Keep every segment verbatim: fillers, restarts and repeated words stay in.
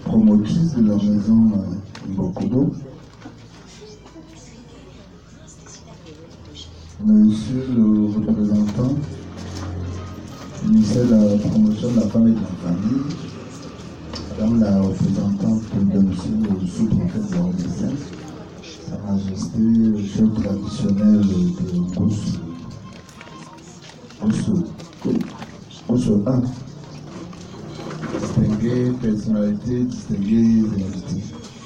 promotrice de la maison euh, Mbokodo, Monsieur le représentant du ministère de la promotion de la femme et de la famille, Madame la représentante de Monsieur le sous-préfet de l'Ordre, Sa Majesté, le chef traditionnel de Gossou, Gossou, Gossou un, distinguées personnalités, distingués invités.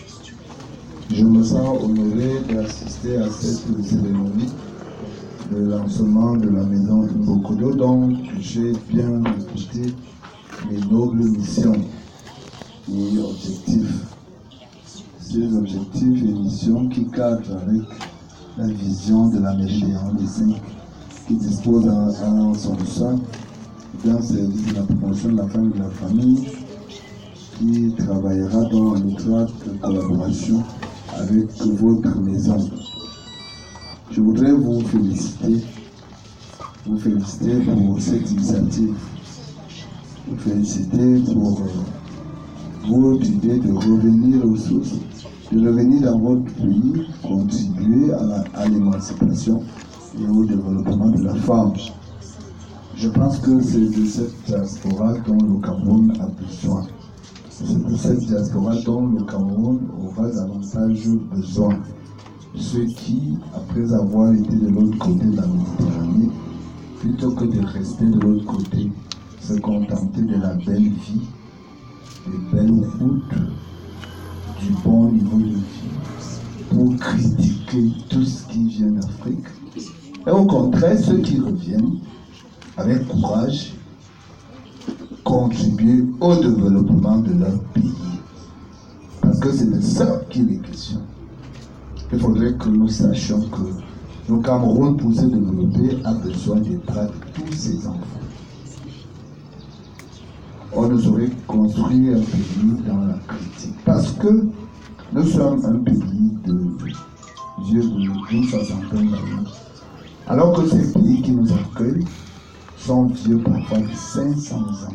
Je me sens honoré d'assister à cette cérémonie de lancement de la maison Mbokodo, dont j'ai bien écouté les nobles missions et objectifs. Ces objectifs et missions qui cadrent avec la vision de la mairie des Yaoundé cinq, qui dispose à, à son sein d'un service de la promotion de la femme et de la famille, qui travaillera dans l'étroite collaboration avec votre maison. Je voudrais vous féliciter, vous féliciter pour cette initiative, vous féliciter pour euh, votre idée de revenir aux sources, de revenir dans votre pays, contribuer à l'émancipation et au développement de la femme. Je pense que c'est de cette diaspora dont le Cameroun a besoin. C'est de cette diaspora dont le Cameroun aura davantage besoin. Ceux qui, après avoir été de l'autre côté de la Méditerranée, plutôt que de rester de l'autre côté, se contenter de la belle vie, des belles routes, du bon niveau de vie, pour critiquer tout ce qui vient d'Afrique. Et au contraire, ceux qui reviennent, avec courage, contribuer au développement de leur pays. Parce que c'est de ça qu'il est question. Il faudrait que nous sachions que le Cameroun, pour se développer, a besoin des bras de tous ses enfants. On nous aurait construit un pays dans la critique. Parce que nous sommes un pays de vieux d'une soixantaine d'années. Alors que ces pays qui nous accueillent sont vieux parfois de cinq cents ans.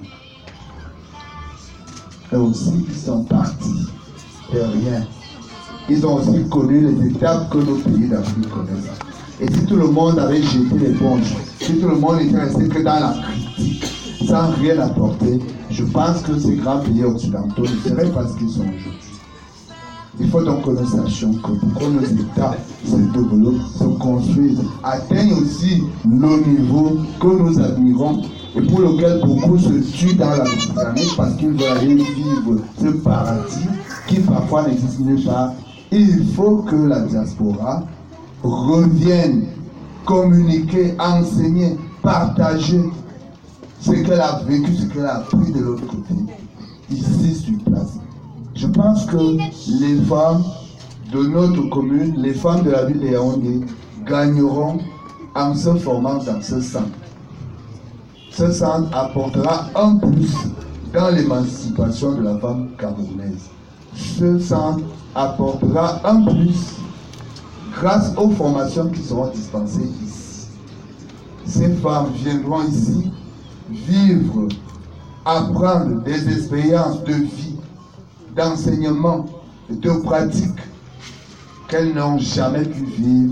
Et aussi, ils sont partis de rien. Ils ont aussi connu les étapes que nos pays d'Afrique connaissent. Et si tout le monde avait jeté l'éponge, si tout le monde était resté que dans la critique, sans rien apporter, je pense que ces grands pays occidentaux ne seraient pas ce qu'ils sont aujourd'hui. Il faut donc que nous sachions que pour que nos États se développent, se construisent, atteignent aussi le niveau que nous admirons et pour lequel beaucoup se tuent dans la Méditerranée parce qu'ils veulent aller vivre ce paradis qui parfois n'existe nulle part. Il faut que la diaspora revienne communiquer, enseigner, partager ce qu'elle a vécu, ce qu'elle a appris de l'autre côté, ici sur place. Je pense que les femmes de notre commune, les femmes de la ville de Yaoundé, gagneront en se formant dans ce centre. Ce centre apportera un plus dans l'émancipation de la femme camerounaise. Ce centre apportera un plus grâce aux formations qui seront dispensées ici. Ces femmes viendront ici vivre, apprendre des expériences de vie, d'enseignement, de pratique qu'elles n'ont jamais pu vivre